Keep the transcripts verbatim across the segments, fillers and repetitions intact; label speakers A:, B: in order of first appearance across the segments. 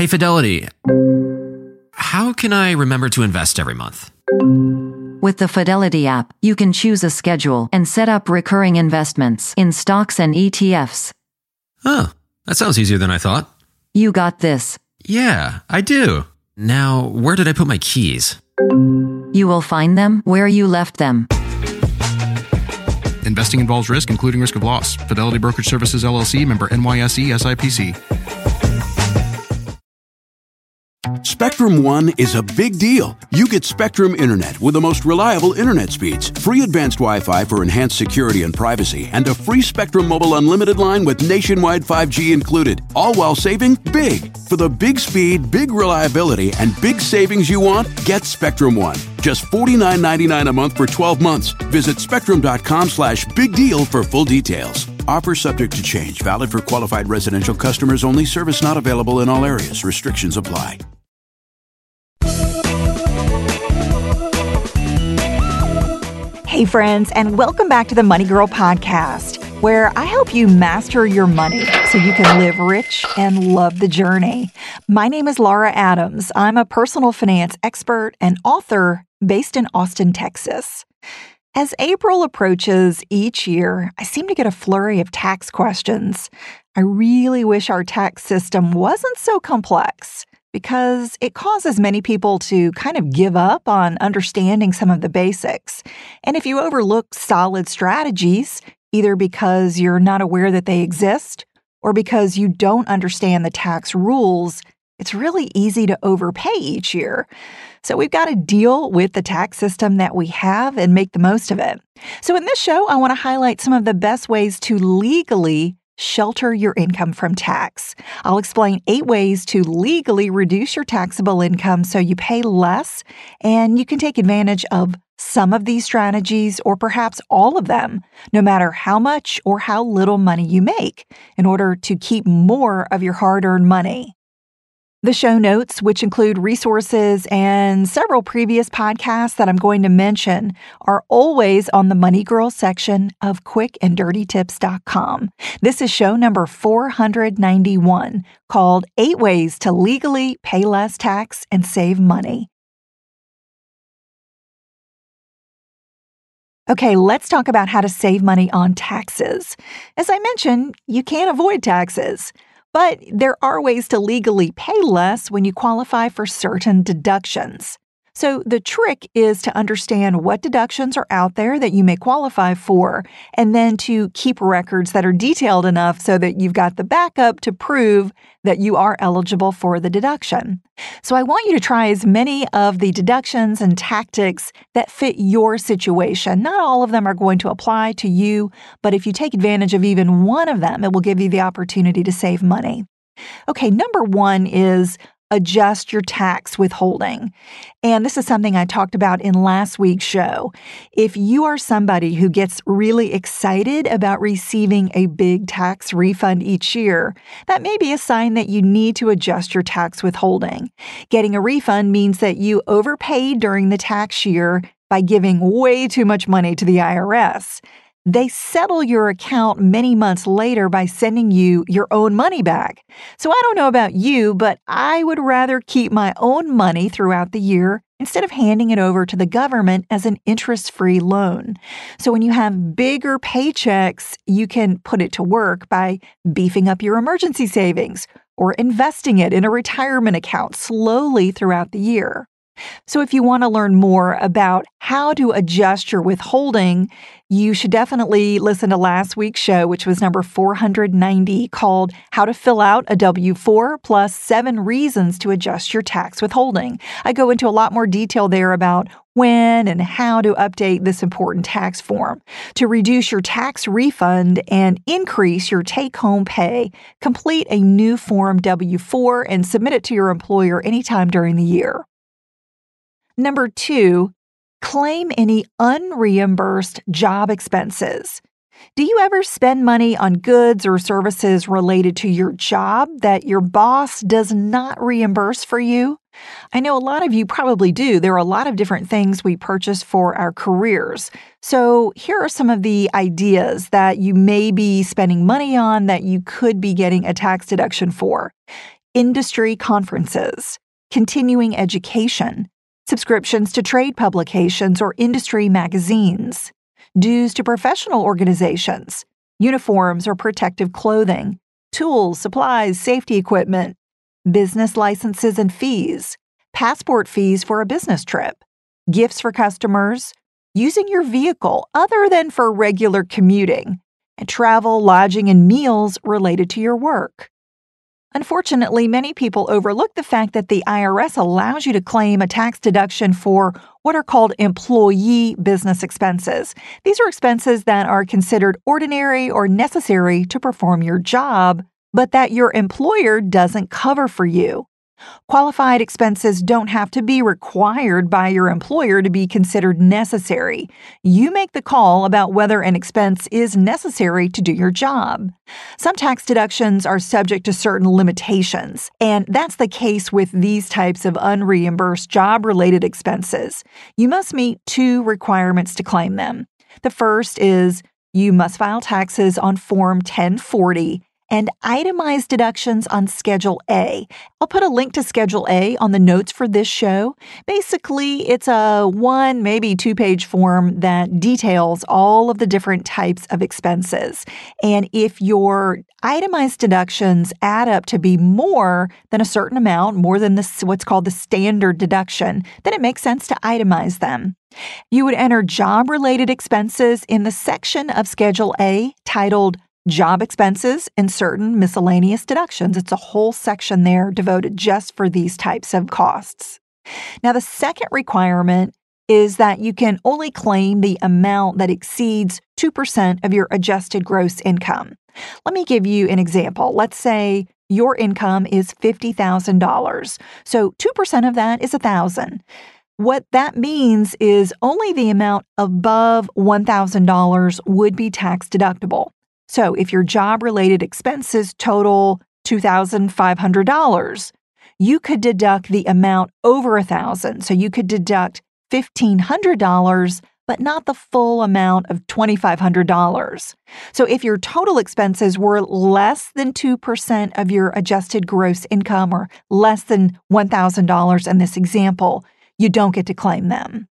A: Hey, Fidelity. How can I remember to invest every month?
B: With the Fidelity app, you can choose a schedule and set up recurring investments in stocks and E T Fs.
A: Oh, that sounds easier than I thought.
B: You got this.
A: Yeah, I do. Now, where did I put my keys?
B: You will find them where you left them.
C: Investing involves risk, including risk of loss. Fidelity Brokerage Services, L L C, member N Y S E, S I P C.
D: Spectrum One is a big deal. You get Spectrum Internet with the most reliable internet speeds, free advanced Wi-Fi for enhanced security and privacy, and a free Spectrum Mobile Unlimited line with nationwide five G included, all while saving big. For the big speed, big reliability, and big savings you want, get Spectrum One. Just forty-nine ninety-nine a month for twelve months. Visit spectrum.com slash big deal for full details. Offer subject to change. Valid for qualified residential customers only. Service not available in all areas. Restrictions apply.
E: Hey friends, and welcome back to the Money Girl podcast, where I help you master your money so you can live rich and love the journey. My name is Laura Adams. I'm a personal finance expert and author based in Austin, Texas. As April approaches each year, I seem to get a flurry of tax questions. I really wish our tax system wasn't so complex, because it causes many people to kind of give up on understanding some of the basics. And if you overlook solid strategies, either because you're not aware that they exist or because you don't understand the tax rules, it's really easy to overpay each year. So we've got to deal with the tax system that we have and make the most of it. So in this show, I want to highlight some of the best ways to legally shelter your income from tax. I'll explain eight ways to legally reduce your taxable income so you pay less, and you can take advantage of some of these strategies or perhaps all of them, no matter how much or how little money you make, in order to keep more of your hard-earned money. The show notes, which include resources and several previous podcasts that I'm going to mention, are always on the Money Girl section of quick and dirty tips dot com. This is show number four hundred ninety-one, called Eight Ways to Legally Pay Less Tax and Save Money. Okay, let's talk about how to save money on taxes. As I mentioned, you can't avoid taxes. But there are ways to legally pay less when you qualify for certain deductions. So the trick is to understand what deductions are out there that you may qualify for, and then to keep records that are detailed enough so that you've got the backup to prove that you are eligible for the deduction. So I want you to try as many of the deductions and tactics that fit your situation. Not all of them are going to apply to you, but if you take advantage of even one of them, it will give you the opportunity to save money. Okay, number one is adjust your tax withholding. And this is something I talked about in last week's show. If you are somebody who gets really excited about receiving a big tax refund each year, that may be a sign that you need to adjust your tax withholding. Getting a refund means that you overpaid during the tax year by giving way too much money to the I R S. They settle your account many months later by sending you your own money back. So I don't know about you, but I would rather keep my own money throughout the year instead of handing it over to the government as an interest-free loan. So when you have bigger paychecks, you can put it to work by beefing up your emergency savings or investing it in a retirement account slowly throughout the year. So if you want to learn more about how to adjust your withholding, you should definitely listen to last week's show, which was number four hundred ninety, called How to Fill Out a W four plus seven Reasons to Adjust Your Tax Withholding. I go into a lot more detail there about when and how to update this important tax form. To reduce your tax refund and increase your take-home pay, complete a new Form W four and submit it to your employer anytime during the year. Number two, claim any unreimbursed job expenses. Do you ever spend money on goods or services related to your job that your boss does not reimburse for you? I know a lot of you probably do. There are a lot of different things we purchase for our careers. So here are some of the ideas that you may be spending money on that you could be getting a tax deduction for. industry conferences, continuing education, subscriptions to trade publications or industry magazines, dues to professional organizations, uniforms or protective clothing, tools, supplies, safety equipment, business licenses and fees, passport fees for a business trip, gifts for customers, using your vehicle other than for regular commuting, and travel, lodging, and meals related to your work. Unfortunately, many people overlook the fact that the I R S allows you to claim a tax deduction for what are called employee business expenses. These are expenses that are considered ordinary or necessary to perform your job, but that your employer doesn't cover for you. Qualified expenses don't have to be required by your employer to be considered necessary. You make the call about whether an expense is necessary to do your job. Some tax deductions are subject to certain limitations, and that's the case with these types of unreimbursed job-related expenses. You must meet two requirements to claim them. The first is you must file taxes on Form ten forty and itemized deductions on Schedule A. I'll put a link to Schedule A on the notes for this show. Basically, it's a one, maybe two-page form that details all of the different types of expenses. And if your itemized deductions add up to be more than a certain amount, more than this, what's called the standard deduction, then it makes sense to itemize them. You would enter job-related expenses in the section of Schedule A titled Job Expenses and Certain Miscellaneous Deductions. It's a whole section there devoted just for these types of costs. Now, the second requirement is that you can only claim the amount that exceeds two percent of your adjusted gross income. Let me give you an example. Let's say your income is fifty thousand dollars. So two percent of that is one thousand dollars. What that means is only the amount above one thousand dollars would be tax deductible. So if your job-related expenses total two thousand five hundred dollars, you could deduct the amount over one thousand dollars. So you could deduct fifteen hundred dollars, but not the full amount of twenty-five hundred dollars. So if your total expenses were less than two percent of your adjusted gross income or less than one thousand dollars in this example, you don't get to claim them.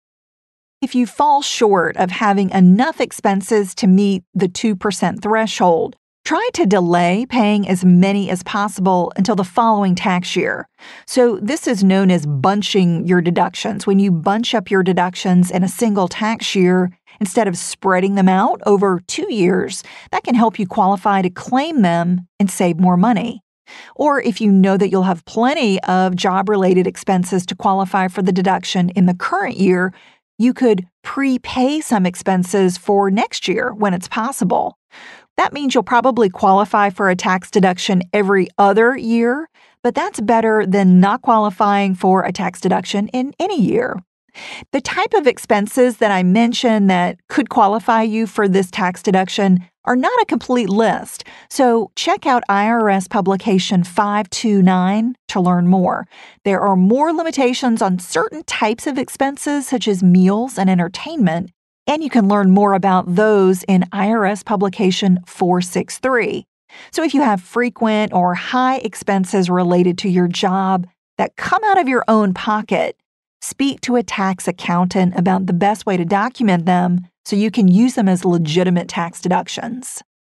E: If you fall short of having enough expenses to meet the two percent threshold, try to delay paying as many as possible until the following tax year. So this is known as bunching your deductions. When you bunch up your deductions in a single tax year, instead of spreading them out over two years, that can help you qualify to claim them and save more money. Or if you know that you'll have plenty of job-related expenses to qualify for the deduction in the current year, you could prepay some expenses for next year when it's possible. That means you'll probably qualify for a tax deduction every other year, but that's better than not qualifying for a tax deduction in any year. The type of expenses that I mentioned that could qualify you for this tax deduction are not a complete list, so check out I R S Publication five twenty-nine to learn more. There are more limitations on certain types of expenses, such as meals and entertainment, and you can learn more about those in I R S Publication four sixty-three. So if you have frequent or high expenses related to your job that come out of your own pocket, speak to a tax accountant about the best way to document them so you can use them as legitimate tax deductions.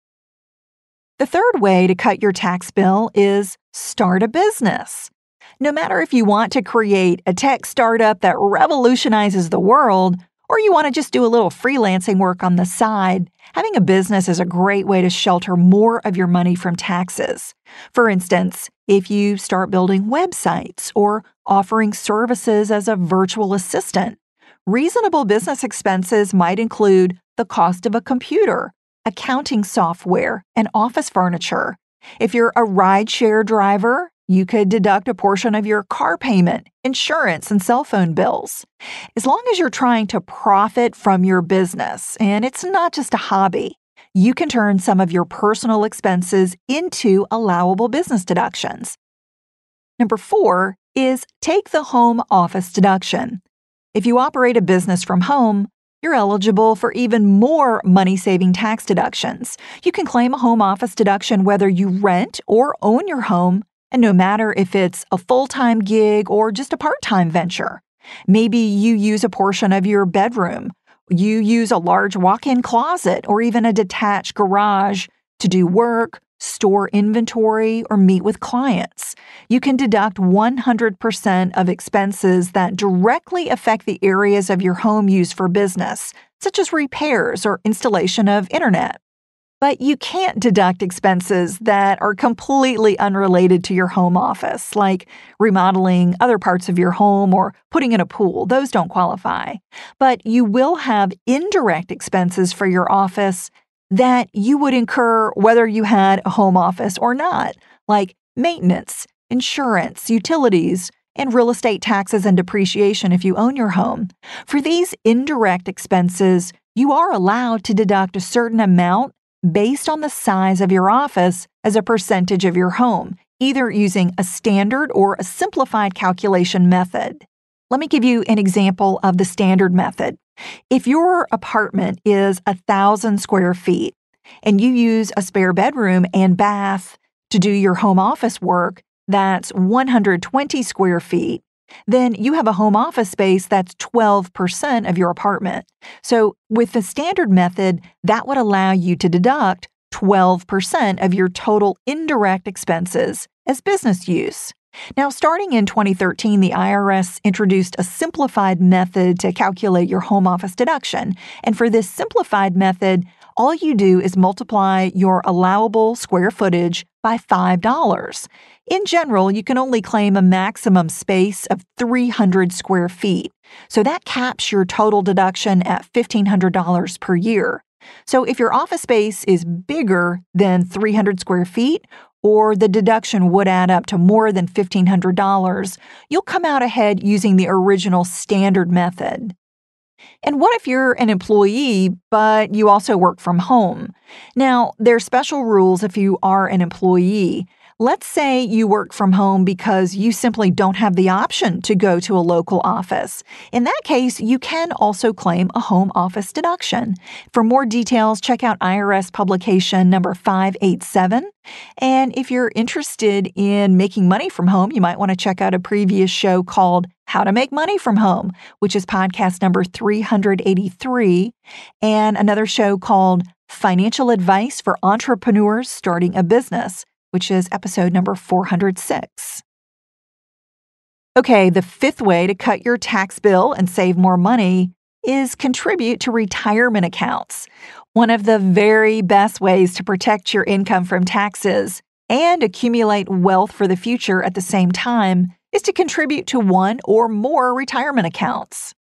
E: The third way to cut your tax bill is start a business. No matter if you want to create a tech startup that revolutionizes the world, or you want to just do a little freelancing work on the side, having a business is a great way to shelter more of your money from taxes. For instance, if you start building websites or offering services as a virtual assistant, reasonable business expenses might include the cost of a computer, accounting software, and office furniture. If you're a rideshare driver, you could deduct a portion of your car payment, insurance, and cell phone bills. As long as you're trying to profit from your business, and it's not just a hobby, you can turn some of your personal expenses into allowable business deductions. Number four is take the home office deduction. If you operate a business from home, you're eligible for even more money-saving tax deductions. You can claim a home office deduction whether you rent or own your home, And no matter if it's a full-time gig or just a part-time venture, maybe you use a portion of your bedroom, you use a large walk-in closet or even a detached garage to do work, store inventory, or meet with clients. You can deduct one hundred percent of expenses that directly affect the areas of your home used for business, such as repairs or installation of internet. But you can't deduct expenses that are completely unrelated to your home office, like remodeling other parts of your home or putting in a pool. Those don't qualify. But you will have indirect expenses for your office that you would incur whether you had a home office or not, like maintenance, insurance, utilities, and real estate taxes and depreciation if you own your home. For these indirect expenses, you are allowed to deduct a certain amount based on the size of your office as a percentage of your home, either using a standard or a simplified calculation method. Let me give you an example of the standard method. If your apartment is one thousand square feet and you use a spare bedroom and bath to do your home office work that's one hundred twenty square feet, then you have a home office space that's twelve percent of your apartment. So with the standard method, that would allow you to deduct twelve percent of your total indirect expenses as business use. Now, starting in twenty thirteen, the I R S introduced a simplified method to calculate your home office deduction. And for this simplified method, all you do is multiply your allowable square footage by five dollars. In general, you can only claim a maximum space of three hundred square feet. So that caps your total deduction at fifteen hundred dollars per year. So if your office space is bigger than three hundred square feet, or the deduction would add up to more than fifteen hundred dollars, you'll come out ahead using the original standard method. And what if you're an employee, but you also work from home? Now, there are special rules if you are an employee. Let's say you work from home because you simply don't have the option to go to a local office. In that case, you can also claim a home office deduction. For more details, check out I R S publication number five eighty-seven. And if you're interested in making money from home, you might want to check out a previous show called How to Make Money from Home, which is podcast number three eighty-three, and another show called Financial Advice for Entrepreneurs Starting a Business, which is episode number four hundred six. Okay, the fifth way to cut your tax bill and save more money is contribute to retirement accounts. One of the very best ways to protect your income from taxes and accumulate wealth for the future at the same time is to contribute to one or more retirement accounts.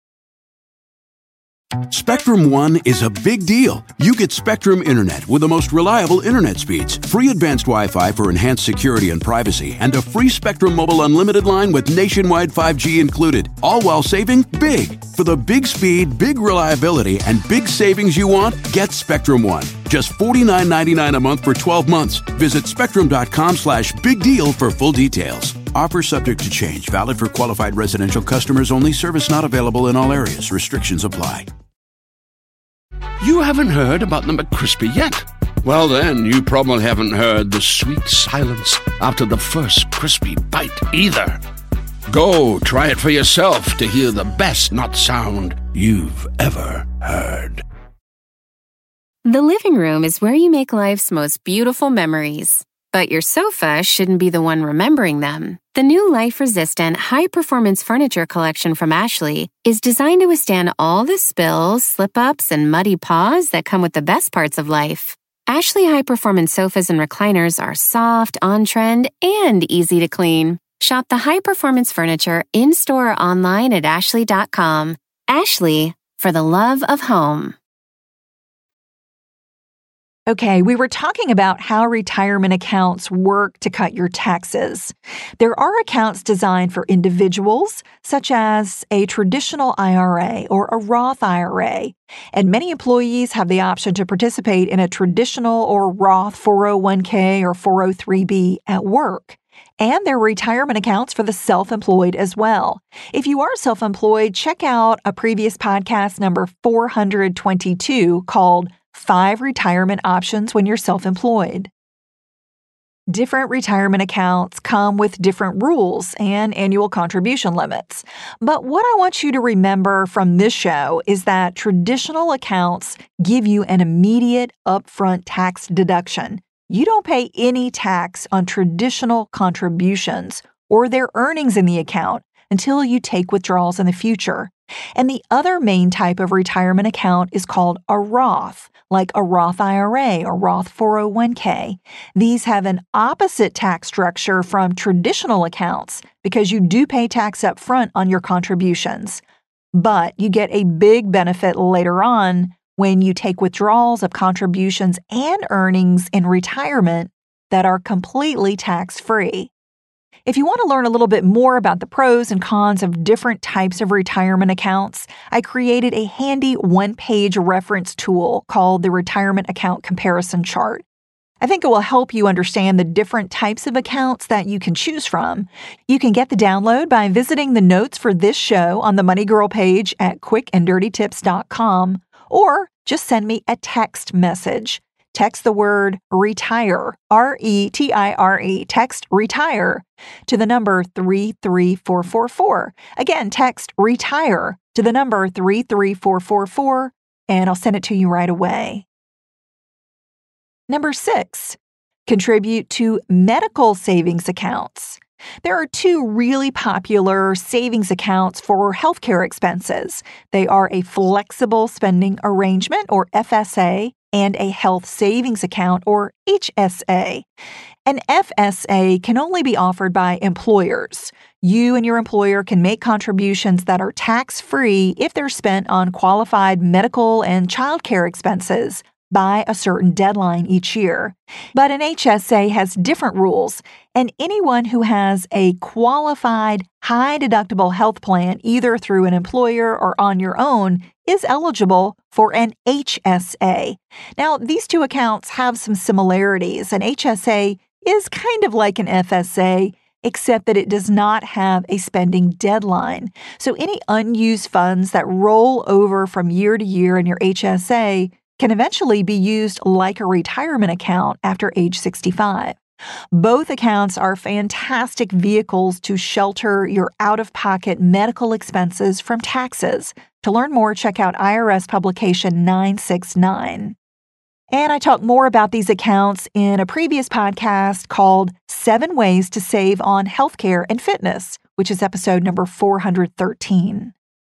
D: Spectrum One is a big deal. You get Spectrum Internet with the most reliable internet speeds, free advanced Wi-Fi for enhanced security and privacy, and a free Spectrum Mobile Unlimited line with nationwide five G included, all while saving big. For the big speed, big reliability, and big savings you want, get Spectrum One. Just forty-nine ninety-nine a month for twelve months. Visit spectrum.com slash big deal for full details. Offer subject to change. Valid for qualified residential customers only. Service not available in all areas. Restrictions apply.
F: You haven't heard about the McCrispy yet? Well, then, you probably haven't heard the sweet silence after the first crispy bite either. Go try it for yourself to hear the best nut sound you've ever heard.
G: The living room is where you make life's most beautiful memories. But your sofa shouldn't be the one remembering them. The new life-resistant, high-performance furniture collection from Ashley is designed to withstand all the spills, slip-ups, and muddy paws that come with the best parts of life. Ashley high-performance sofas and recliners are soft, on-trend, and easy to clean. Shop the high-performance furniture in-store or online at ashley dot com. Ashley, for the love of home.
E: Okay, we were talking about how retirement accounts work to cut your taxes. There are accounts designed for individuals, such as a traditional I R A or a Roth I R A, and many employees have the option to participate in a traditional or Roth four oh one k or four oh three b at work. And there are retirement accounts for the self-employed as well. If you are self-employed, check out a previous podcast number four hundred twenty-two called Five Retirement Options When You're Self-Employed. Different retirement accounts come with different rules and annual contribution limits. But what I want you to remember from this show is that traditional accounts give you an immediate upfront tax deduction. You don't pay any tax on traditional contributions or their earnings in the account until you take withdrawals in the future. And the other main type of retirement account is called a Roth, like a Roth I R A or Roth four oh one k. These have an opposite tax structure from traditional accounts because you do pay tax up front on your contributions. But you get a big benefit later on when you take withdrawals of contributions and earnings in retirement that are completely tax-free. If you want to learn a little bit more about the pros and cons of different types of retirement accounts, I created a handy one-page reference tool called the Retirement Account Comparison Chart. I think it will help you understand the different types of accounts that you can choose from. You can get the download by visiting the notes for this show on the Money Girl page at quick and dirty tips dot com, or just send me a text message. Text the word RETIRE, R E T I R E, text RETIRE to the number three three four four four. Again, text RETIRE to the number three three four four four, and I'll send it to you right away. Number six, contribute to medical savings accounts. There are two really popular savings accounts for healthcare expenses. They are a flexible spending arrangement, or F S A, and a health savings account, or H S A. An F S A can only be offered by employers. You and your employer can make contributions that are tax-free if they're spent on qualified medical and childcare expenses by a certain deadline each year. But an H S A has different rules, and anyone who has a qualified, high-deductible health plan, either through an employer or on your own, is eligible for an H S A. Now, these two accounts have some similarities. An H S A is kind of like an F S A, except that it does not have a spending deadline. So any unused funds that roll over from year to year in your H S A can eventually be used like a retirement account after age sixty-five. Both accounts are fantastic vehicles to shelter your out-of-pocket medical expenses from taxes. To learn more, check out I R S publication nine sixty-nine. And I talk more about these accounts in a previous podcast called Seven Ways to Save on Healthcare and Fitness, which is episode number four hundred thirteen.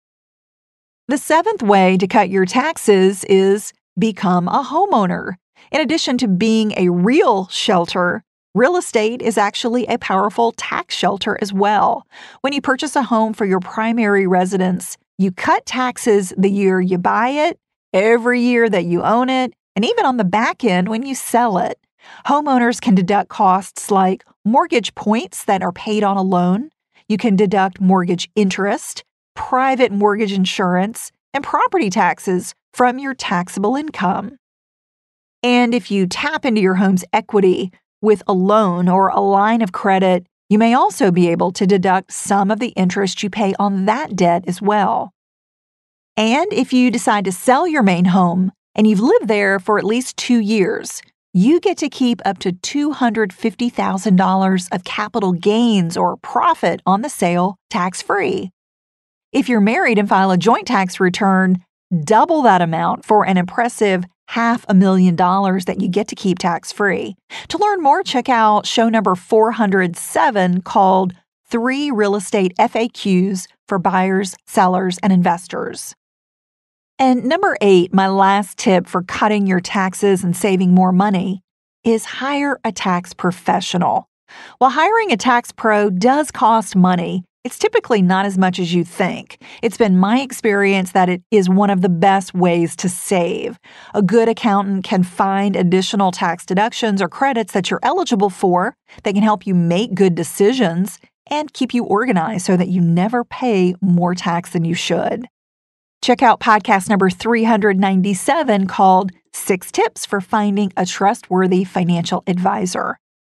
E: The seventh way to cut your taxes is become a homeowner. In addition to being a real shelter, real estate is actually a powerful tax shelter as well. When you purchase a home for your primary residence, you cut taxes the year you buy it, every year that you own it, and even on the back end when you sell it. Homeowners can deduct costs like mortgage points that are paid on a loan. You can deduct mortgage interest, private mortgage insurance, and property taxes from your taxable income. And if you tap into your home's equity with a loan or a line of credit, you may also be able to deduct some of the interest you pay on that debt as well. And if you decide to sell your main home and you've lived there for at least two years, you get to keep up to two hundred fifty thousand dollars of capital gains or profit on the sale tax-free. If you're married and file a joint tax return, double that amount for an impressive half a million dollars that you get to keep tax-free. To learn more, check out show number four hundred seven called Three Real Estate F A Qs for Buyers, Sellers, and Investors. And number eight, my last tip for cutting your taxes and saving more money, is hire a tax professional. While hiring a tax pro does cost money, it's typically not as much as you think. It's been my experience that it is one of the best ways to save. A good accountant can find additional tax deductions or credits that you're eligible for. They can help you make good decisions and keep you organized so that you never pay more tax than you should. Check out podcast number three hundred ninety-seven called Six Tips for Finding a Trustworthy Financial Advisor.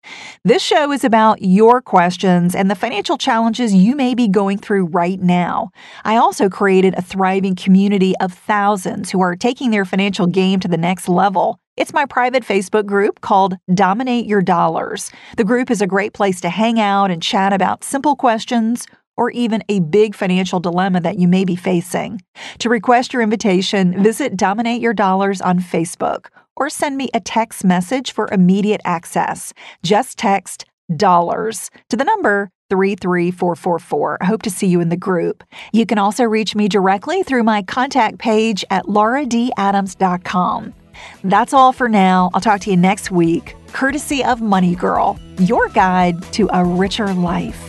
E: This show is about your questions and the financial challenges you may be going through right now. I also created a thriving community of thousands who are taking their financial game to the next level. It's my private Facebook group called Dominate Your Dollars. The group is a great place to hang out and chat about simple questions or even a big financial dilemma that you may be facing. To request your invitation, visit Dominate Your Dollars on Facebook or send me a text message for immediate access. Just text DOLLARS to the number three three four four four. I hope to see you in the group. You can also reach me directly through my contact page at laura d adams dot com. That's all for now. I'll talk to you next week, courtesy of Money Girl, your guide to a richer life.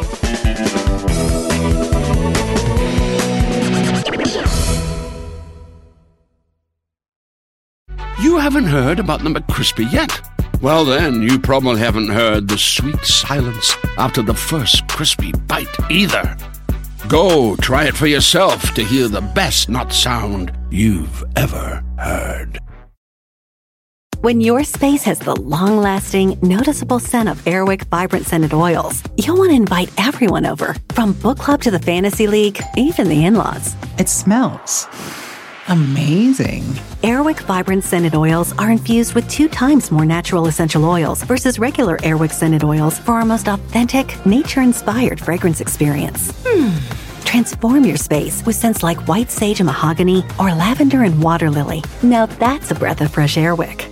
F: You haven't heard about the McCrispy yet? Well, then, you probably haven't heard the sweet silence after the first crispy bite either. Go try it for yourself to hear the best nut sound you've ever heard.
H: When your space has the long-lasting, noticeable scent of Airwick Vibrant Scented Oils, you'll want to invite everyone over, from book club to the fantasy league, even the in-laws.
I: It smells amazing.
H: Airwick Vibrant Scented Oils are infused with two times more natural essential oils versus regular Airwick Scented Oils for our most authentic, nature-inspired fragrance experience. Hmm. Transform your space with scents like white sage and mahogany or lavender and water lily. Now that's a breath of fresh Airwick.